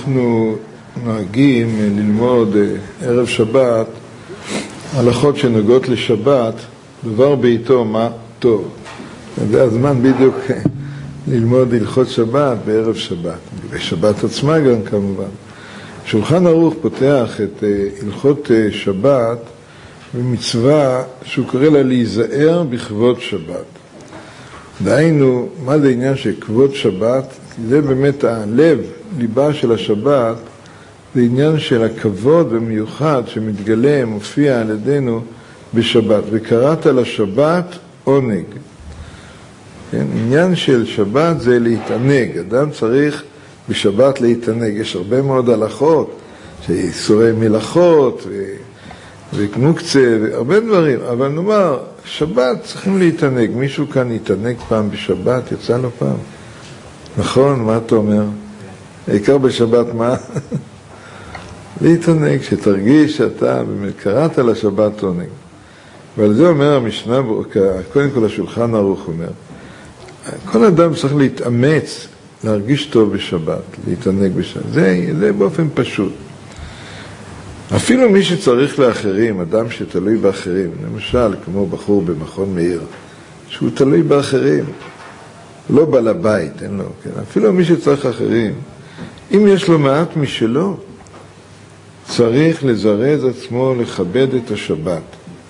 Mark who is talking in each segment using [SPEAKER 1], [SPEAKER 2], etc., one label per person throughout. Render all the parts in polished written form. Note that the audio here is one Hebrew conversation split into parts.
[SPEAKER 1] אנחנו נוהגים ללמוד ערב שבת הלכות שנוגעות לשבת, דבר בעיתו מה טוב. זה הזמן בדיוק ללמוד הלכות שבת בערב שבת, בשבת עצמה גם כמובן. שולחן ערוך פותח את הלכות שבת במצווה שהוא קורא לה להיזהר בכבוד שבת. דהיינו, מה זה עניין של כבוד שבת? זה באמת הלב, ליבה של השבת, זה עניין של הכבוד במיוחד שמתגלה, מופיע על ידינו בשבת. וקראת לשבת עונג. כן? עניין של שבת זה להתענג. אדם צריך בשבת להתענג. יש הרבה מאוד הלכות, שאיסורי מלאכות וקנוקצה והרבה דברים. אבל נאמר, שבת צריכים להתענג. מישהו כאן יתענג פעם בשבת? יצא לו פעם? נכון? מה אתה אומר? העיקר בשבת מה? להתענג, שתרגיש שאתה קראת לשבת עונג. ועל זה אומר המשנה, קודם כל השולחן ערוך אומר, כל אדם צריך להתאמץ, להרגיש טוב בשבת, להתענג בשבת. זה באופן פשוט. אפילו מי שצריך לאחרים, אדם שתלוי באחרים, למשל כמו בחור במכון מאיר, שהוא תלוי באחרים, לא בא לבית, אין לו, כן? אפילו מי שצריך אחרים, אם יש לו מעט משלו, צריך לזרז עצמו לכבד את השבת.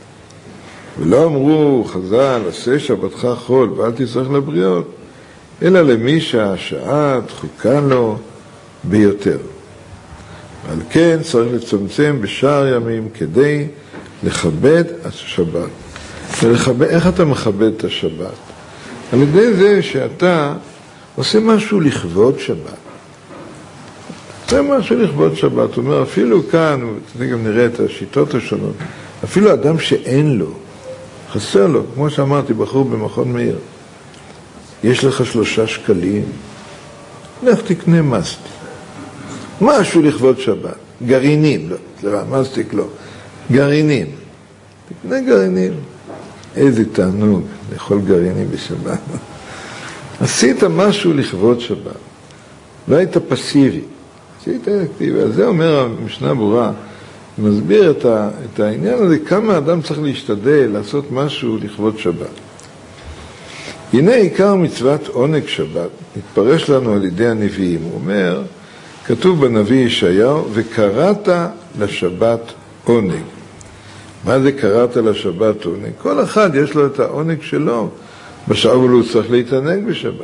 [SPEAKER 1] ולא אמרו חז"ל, עשה שבתך חול ואל תצטרך לבריות, אלא למי שהשעה דחוקה לו ביותר. ועל כן צריך לצמצם בשאר ימים כדי לכבד את השבת. איך אתה מכבד את השבת? על ידי זה שאתה עושה משהו לכבוד שבת. זה משהו לכבוד שבת. הוא אומר, אפילו כאן, גם נראה את השיטות השונות, אפילו אדם שאין לו, חסר לו, כמו שאמרתי, בחור במכון מאיר, יש לך 3 שקלים, לך תקנה מסטיק. משהו לכבוד שבת. גרעינים, לא, סליחה, מסטיק לא. גרעינים. תקנה גרעינים. איזה תענוג לאכול גרעינים בשבת. עשית משהו לכבוד שבת. לא היית פסיבי. עשית אקטיבי. אז זה אומר המשנה ברורה, מסביר את העניין הזה, כמה אדם צריך להשתדל לעשות משהו לכבוד שבת. הנה עיקר מצוות עונג שבת, מתפרש לנו על ידי הנביאים. הוא אומר, כתוב בנביא ישעיהו, וקראת לשבת עונג. מה זה קראת לשבת עונג? כל אחד יש לו את העונג שלו, בשעה הוא צריך להתענג בשבת.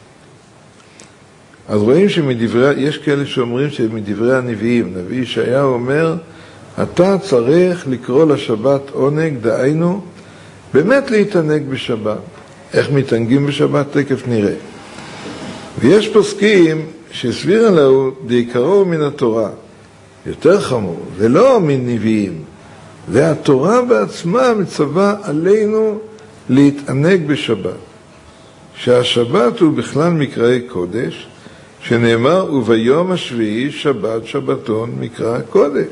[SPEAKER 1] אז רואים יש כאלה שאומרים שמדברי הנביאים, נביא ישעיהו אומר, אתה צריך לקרוא לשבת עונג, דהיינו, באמת להתענג בשבת. איך מתענגים בשבת? תכף נראה. ויש פוסקים שסביר עליו דעיקרו מן התורה. יותר חמור, זה לא מן נביאים. זה התורה בעצמה מצווה עלינו להתענג בשבת. שהשבת הוא בכלל מקראי קודש, שנאמר, וביום השביעי שבת שבתון מקרא קודש.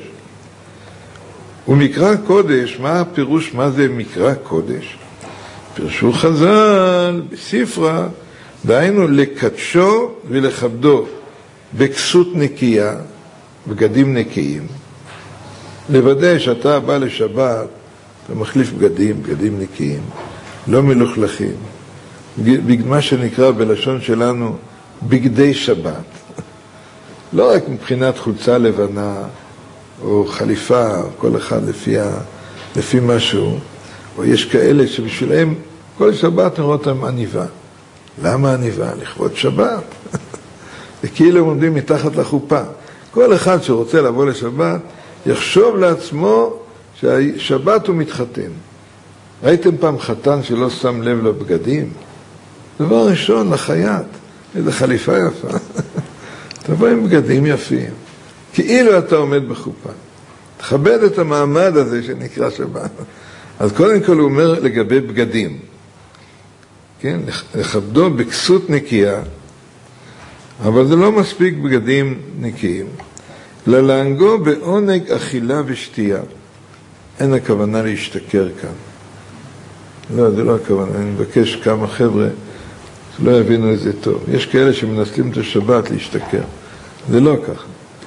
[SPEAKER 1] ומקרא קודש, מה הפירוש, מה זה מקרא קודש? פירשו חז"ל בספרה, דהיינו לקדשו ולכבדו בכסות נקייה, בגדים נקיים. לוודא שאתה בא לשבת, אתה מחליף בגדים נקיים, לא מלוכלכים. מה שנקרא בלשון שלנו, בגדי שבת. לא רק מבחינת חולצה לבנה, או חליפה, כל אחד לפי משהו, או יש כאלה שבשבילם כל שבת נראה אותם עניבה. למה עניבה? לכבוד שבת. זה כאילו הם עומדים מתחת לחופה. כל אחד שרוצה לבוא לשבת, יחשוב לעצמו שהשבת הוא מתחתן. ראיתם פעם חתן שלא שם לב לבגדים? דבר ראשון, לחייט. איזו חליפה יפה. תבוא עם בגדים יפים. כאילו אתה עומד בחופה. תכבד את המעמד הזה שנקרא שבת. אז קודם כל הוא אומר לגבי בגדים. כן? לכבדו בכסות נקייה, אבל זה לא מספיק בגדים נקיים. ללהנגו בעונג אכילה ושתייה. אין הכוונה להשתכר כאן. לא, זה לא הכוונה. אני מבקש כמה חבר'ה שלא יבינו את זה טוב. יש כאלה שמנסים את השבת להשתכר. זה לא ככה.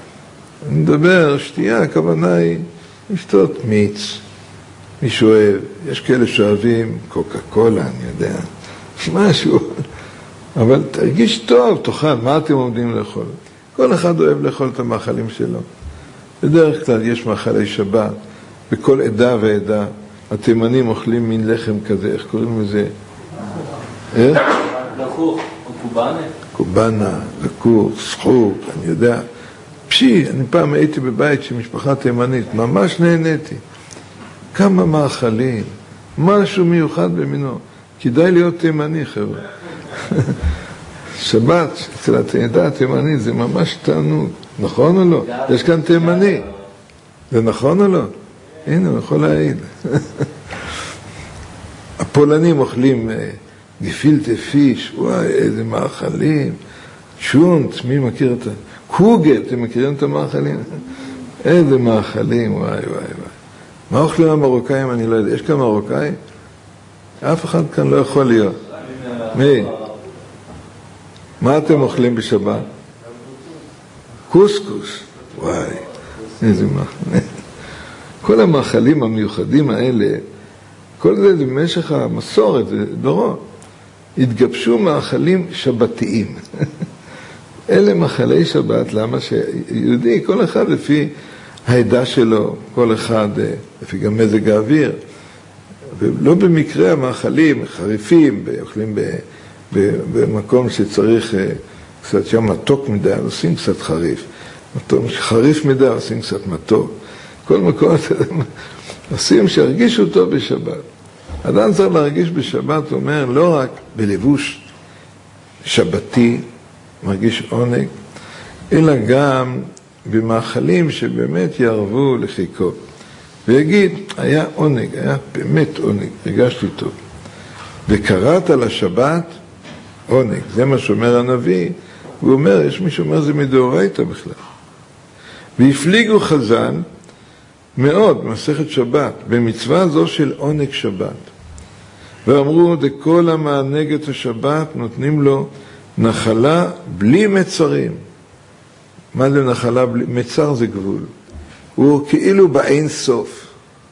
[SPEAKER 1] אני מדבר, שתייה, הכוונה היא לשתות מיץ, מישהו אוהב, יש כאלה שאוהבים קוקה קולה, אני יודע, משהו, אבל תרגיש טוב, תאכל, מה אתם עומדים לאכול? כל אחד אוהב לאכול את המאכלים שלו. בדרך כלל יש מאכלי שבת, בכל עדה ועדה, התימנים אוכלים מין לחם כזה, איך קוראים לזה?
[SPEAKER 2] לקוך, או קובאנה?
[SPEAKER 1] קובאנה, לקוך, סחוק, אני יודע. אני פעם הייתי בבית של משפחה תימנית, ממש נהניתי. כמה מאכלים, משהו מיוחד במינו. כדאי להיות תימני, חבר'ה. שבת, אצל העדה התימנית, זה ממש תענוג. נכון או לא? יש כאן תימני. זה נכון או לא? הנה, הוא יכול להעיד. הפולנים אוכלים גפילטה פיש, וואי, איזה מאכלים. שונט, מי מכיר את זה? קוגל, אתם מכירים את המאכלים? איזה מאכלים, וואי, וואי, וואי. מה אוכלים המרוקאים? אני לא יודע. יש כאן מרוקאים? אף אחד כאן לא יכול להיות. מי? מה אתם אוכלים בשבת? קוסקוס. וואי, איזה מאכלים. כל המאכלים המיוחדים האלה, כל זה במשך המסורת, זה דורות. התגבשו מאכלים שבתיים. אלה מאכלי שבת, למה שיהודי, כל אחד לפי העדה שלו, כל אחד לפי גם מזג האוויר, ולא במקרה המאכלים חריפים, אוכלים במקום שצריך קצת שם מתוק מדי, עושים קצת חריף. חריף מדי, עושים קצת מתוק. כל מקום עושים שירגישו טוב בשבת. אדם צריך להרגיש בשבת, אומר, לא רק בלבוש שבתי, מרגיש עונג, אלא גם במאכלים שבאמת יערבו לחיקו. ויגיד, היה עונג, היה באמת עונג, הרגשתי טוב. וקראת לשבת עונג, זה מה שאומר הנביא, הוא אומר, יש מי שאומר זה מדאורייתא בכלל. והפליגו חז"ל מאוד, מסכת שבת, במצווה זו של עונג שבת. ואמרו, דכל המענג את השבת נותנים לו נחלה בלי מצרים. מה זה נחלה בלי? מצר זה גבול. הוא כאילו באין סוף.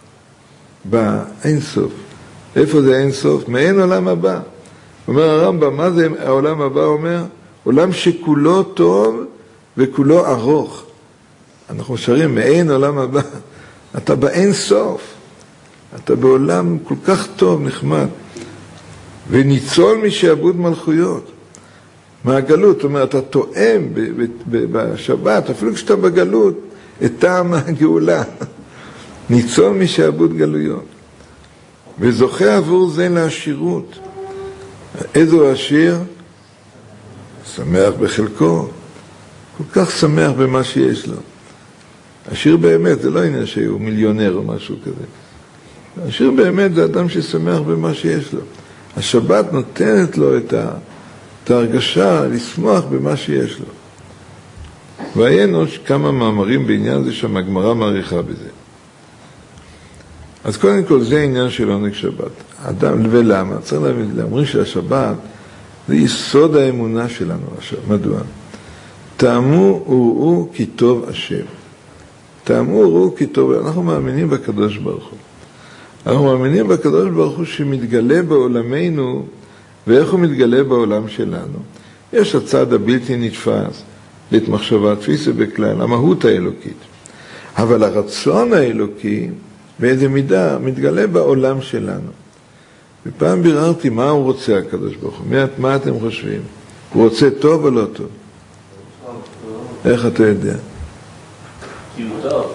[SPEAKER 1] באין סוף. איפה זה אין סוף? מאין עולם הבא. אומר הרמב"ם, מה זה העולם הבא? אומר, עולם שכולו טוב וכולו ארוך. אנחנו שרים, מאין עולם הבא. אתה באין סוף. אתה בעולם כל כך טוב, נחמד. וניצול משעבוד מלכויות. מהגלות, זאת אומרת, אתה תואם בשבת, אפילו כשאתה בגלות, את טעם הגאולה. ניצול משעבוד גלויות. וזוכה עבור זה לעשירות. איזו עשיר? שמח בחלקו. כל כך שמח במה שיש לו. עשיר באמת, זה לא עניין שהוא מיליונר או משהו כזה. עשיר באמת זה אדם ששמח במה שיש לו. השבת נותנת לו את ההרגשה לשמוח במה שיש לו. והיינו כמה מאמרים בעניין זה שהגמרא מעריכה בזה. אז קודם כל זה העניין של עונג שבת. אדם, ולמה? צריך להאמר שהשבת זה יסוד האמונה שלנו. מדוע? טעמו וראו כי טוב השם. טעמו וראו כי טוב. אנחנו מאמינים בקדוש ברוך הוא. אנחנו מאמינים בקדוש ברוך הוא שמתגלה בעולמנו, ואיך הוא מתגלה בעולם שלנו. יש הצד הבלתי נתפס, להתמחשבה תפיסה בכלל, המהות האלוקית. אבל הרצון האלוקי, באיזה מידה, מתגלה בעולם שלנו. ופעם ביררתי מה הוא רוצה הקדוש ברוך הוא. מה אתם חושבים? הוא רוצה טוב או לא טוב? איך אתה יודע?
[SPEAKER 2] כי הוא טוב.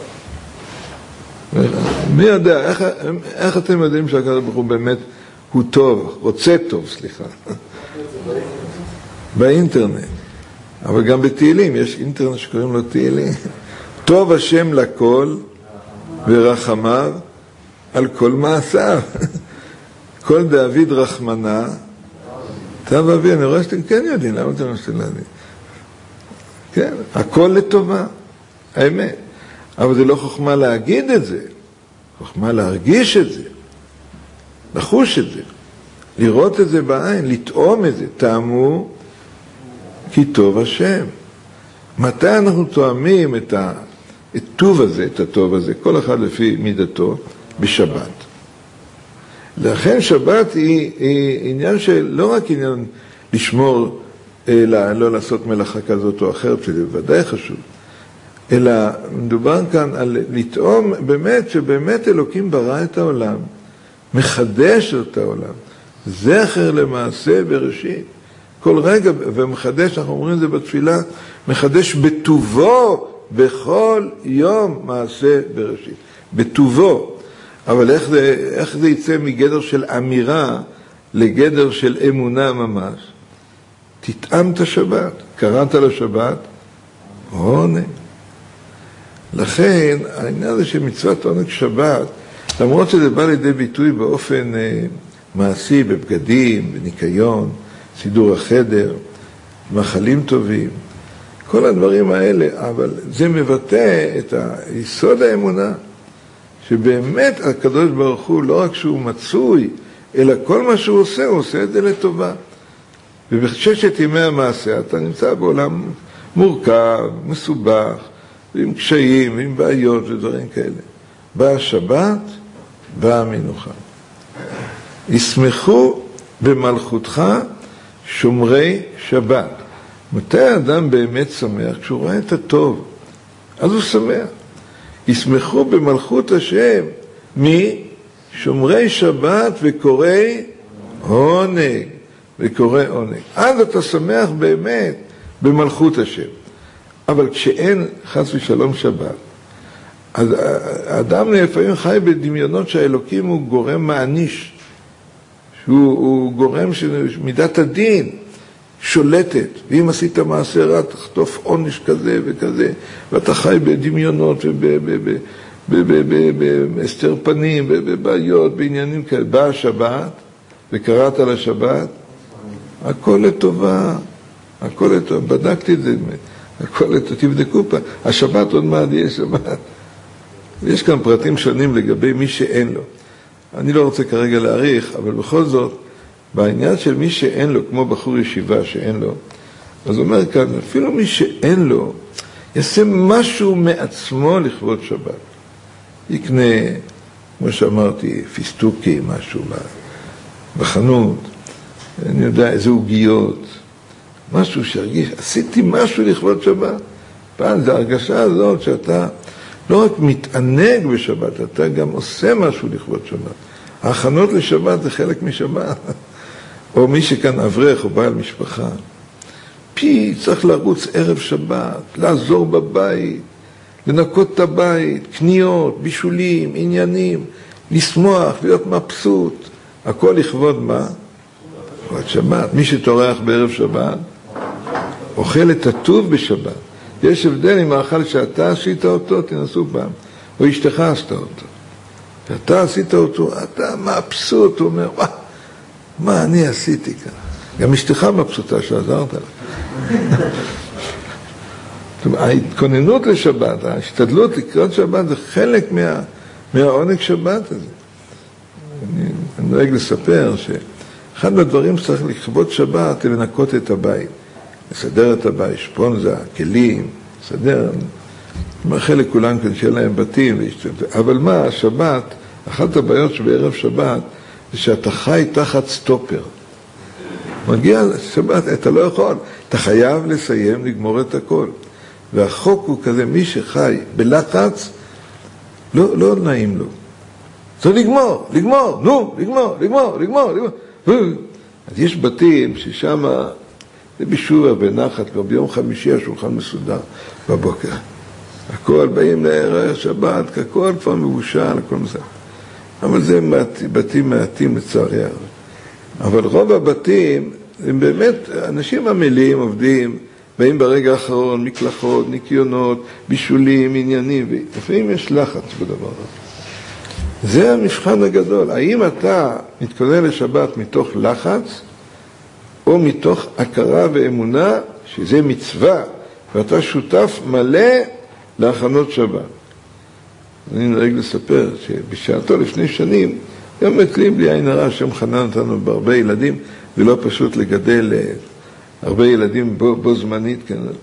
[SPEAKER 1] מי יודע? איך אתם יודעים שהקדוש ברוך הוא באמת הוא טוב, רוצה טוב, סליחה. באינטרנט. אבל גם בתהילים, יש אינטרנט שקוראים לו תהילים. טוב השם לכל ורחמיו על כל מעשיו. כל דוד רחמנה. אתה ואבי, אני רואה שאתם כן יודעים, למה אתם משתים להגיד? כן, הכל לטובה, האמת. אבל זה לא חוכמה להגיד את זה, חוכמה להרגיש את זה, לחוש את זה, לראות את זה בעין, לטעום את זה. טעמו כי טוב השם. מתי אנחנו תואמים את את טוב הזה, את הטוב הזה, כל אחד לפי מידתו, בשבת. לכן שבת היא עניין של, לא רק עניין לשמור, לא לעשות מלאכה כזאת או אחרת, שזה ודאי חשוב, אלא מדובר כאן על לטעום באמת, שבאמת אלוקים ברא את העולם, מחדש את העולם, זכר למעשה בראשית. כל רגע, ומחדש, אנחנו אומרים את זה בתפילה, מחדש בטובו בכל יום מעשה בראשית. בטובו. אבל איך זה יצא מגדר של אמירה לגדר של אמונה ממש? תטעם את השבת. קראת לשבת, עונג. לכן, העניין הזה של מצוות עונג שבת, למרות שזה בא לידי ביטוי באופן מעשי, בבגדים, בניקיון, סידור החדר, מאכלים טובים, כל הדברים האלה, אבל זה מבטא את היסוד האמונה, שבאמת הקדוש ברוך הוא לא רק שהוא מצוי, אלא כל מה שהוא עושה את זה לטובה. ובששת ימי המעשה אתה נמצא בעולם מורכב, מסובך, עם קשיים, עם בעיות ודברים כאלה. באה השבת, באה המנוחה. ישמחו במלכותך שומרי שבת. מתי האדם באמת שמח? כשהוא רואה את הטוב, אז הוא שמח. ישמחו במלכות השם, מי? שומרי שבת וקוראי עונג. וקורא עונג. אז אתה שמח באמת במלכות השם. אבל כשאין חס ושלום שבת, אז האדם לפעמים חי בדמיונות שהאלוקים הוא גורם מעניש, שהוא גורם שמידת הדין שולטת, ואם עשית מעשה רע תחטוף עונש כזה וכזה, ואתה חי בדמיונות ובהסתר פנים ובבעיות, בעניינים כאלה. באה השבת וקראת לשבת, הכל לטובה, הכל לטובה, בדקתי את זה, הכל לטובה, תבדקו פעם, השבת עוד מעט יהיה שבת. ויש כאן פרטים שונים לגבי מי שאין לו. אני לא רוצה כרגע להאריך, אבל בכל זאת, בעניין של מי שאין לו, כמו בחור ישיבה שאין לו, אז אומר כאן, אפילו מי שאין לו, יעשה משהו מעצמו לכבוד שבת. יקנה, כמו שאמרתי, פיסטוקי, משהו בחנות, אני יודע, איזה עוגיות, משהו שהרגיש, עשיתי משהו לכבוד שבת. פעם זה הרגשה הזאת שאתה לא רק מתענג בשבת, אתה גם עושה משהו לכבוד שבת. ההכנות לשבת זה חלק משבת. או מי שכאן אברך או בעל משפחה, צריך לרוץ ערב שבת, לעזור בבית, לנקות את הבית, קניות, בישולים, עניינים, לשמוח, להיות מבסוט. הכל לכבוד מה? לכבוד שבת. מי שתורח בערב שבת, אוכל את הטוב בשבת. יש הבדל אם האכל שאתה עשית אותו, תנסו פעם, או אשתך עשתה אותו. ואתה עשית אותו, אתה מבסוט, הוא אומר, מה אני עשיתי כאן? גם אשתך מבסוטה שעזרת לה. ההתכוננות לשבת, ההשתדלות לקראת שבת, זה חלק מהעונג שבת הזה. אני נוהג לספר שאחד מהדברים שצריך לכבוד שבת זה לנקות את הבית. לסדר את הבית, שפונזה, כלים, לסדר. אני מאחל לכולם כאן שיהיה להם בתים. אבל מה, השבת, אחת הבעיות שבערב שבת, זה שאתה חי תחת סטופר. מגיע לשבת, אתה לא יכול. אתה חייב לסיים, לגמור את הכל. והחוק הוא כזה, מי שחי בלחץ, לא נעים לו. צריך לגמור. אז יש בתים ששם זה בישוע ונחת, כבר ביום חמישי השולחן מסודר בבוקר. הכל באים לערב שבת, הכל כבר מבושל, הכל מסודר. אבל זה בתים מעטים לצערי הרב. אבל רוב הבתים, הם באמת, אנשים עמלים, עובדים, באים ברגע האחרון, מקלחות, ניקיונות, בישולים, עניינים, ולפעמים יש לחץ בדבר הזה. זה המבחן הגדול. האם אתה מתכונן לשבת מתוך לחץ, או מתוך הכרה ואמונה, שזה מצווה, ואתה שותף מלא להכנות שבת. אני נראה לספר שבשעתו לפני שנים, גם אצלי בלי עין הרע, שם חנן אותנו בהרבה ילדים, ולא פשוט לגדל הרבה ילדים בו זמנית. כן.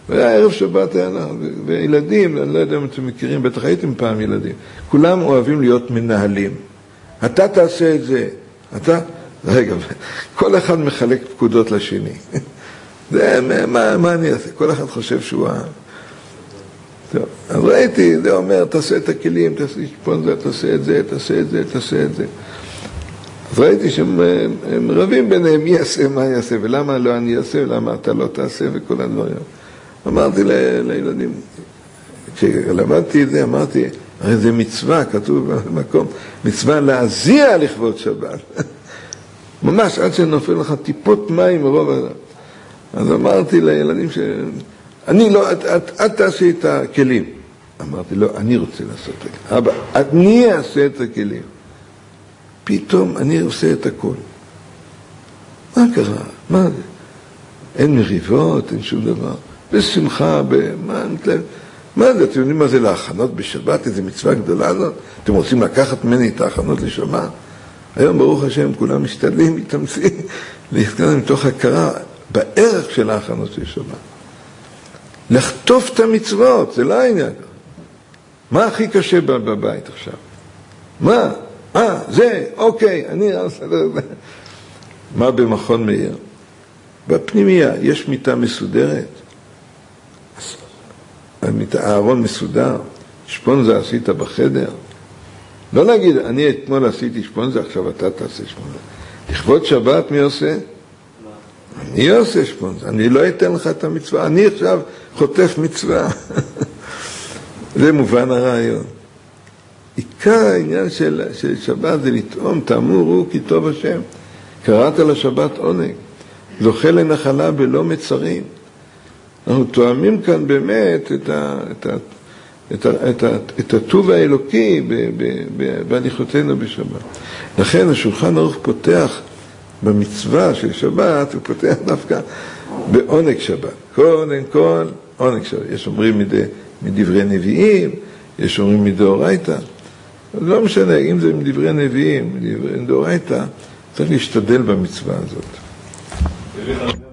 [SPEAKER 1] והיה ערב שבת, וילדים, אני לא יודע אם אתם מכירים, בטח הייתם פעם ילדים, כולם אוהבים להיות מנהלים. אתה תעשה את זה, רגע, כל אחד מחלק פקודות לשני. זה, מה אני אעשה? כל אחד חושב שהוא טוב, אז ראיתי, זה אומר, תעשה את הכלים, תעשה שפונזר, תעשה את זה, תעשה את זה, תעשה את זה. אז ראיתי שהם רבים ביניהם, מי יעשה, מה יעשה, ולמה לא אני אעשה, ולמה אתה לא תעשה, וכל הדברים. אמרתי לילדים, כשלמדתי את זה, אמרתי, הרי זה מצווה, כתוב במקום, מצווה להזיע לכבוד שבת. ממש, עד שנופל לך טיפות מים מרוב הזה. אז אמרתי לילדים אני לא, את תעשי את הכלים. אמרתי, לא, אני רוצה לעשות את הכלים. אבא, אני אעשה את הכלים. פתאום אני עושה את הכל. מה קרה? מה זה? אין מריבות, אין שום דבר. בשמחה, מה זה? אתם יודעים מה זה להכנות בשבת? איזו מצווה גדולה הזאת? אתם רוצים לקחת ממני את ההכנות לשבת? היום ברוך השם כולם משתדלים, מתאמצים, להתקדם מתוך הכרה בערך של ההכנות של שבת. לחטוף את המצוות, זה לא העניין. מה הכי קשה בבית עכשיו? מה? זה, אוקיי, אני אעשה את זה. מה במכון מאיר? בפנימיה יש מיטה מסודרת, הארון מסודר, שפונזה עשית בחדר. לא להגיד, אני אתמול עשיתי שפונזה, עכשיו אתה תעשה שפונזה. לכבוד שבת מי עושה? אני עושה שפונזה, אני לא אתן לך את המצווה, אני עכשיו חוטף מצווה. זה מובן הרעיון. עיקר העניין של שבת זה לטעום, תאמרו כי טוב השם. קראת לשבת עונג, זוכה לנחלה בלא מצרים. אנחנו תואמים כאן באמת את הטוב האלוקי בהליכותינו בשבת. לכן השולחן ערוך פותח במצווה של שבת, הוא פותח דווקא בעונג שבת. קודם כל, עונג שבת. יש אומרים מדברי נביאים, יש אומרים מדאורייתא. לא משנה, אם זה מדברי נביאים, מדברי דאורייתא, צריך להשתדל במצווה הזאת.